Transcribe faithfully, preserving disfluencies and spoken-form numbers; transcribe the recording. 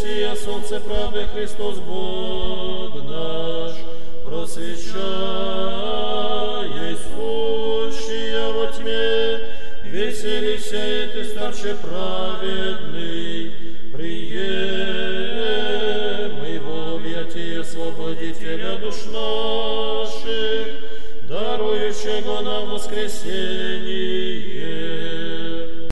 сия солнце правды Христос Бог наш, просвещай сущие во тьме, веселися и ты, старче праведный, приемый в объятие свободителя душ наших, дарующего нам воскресение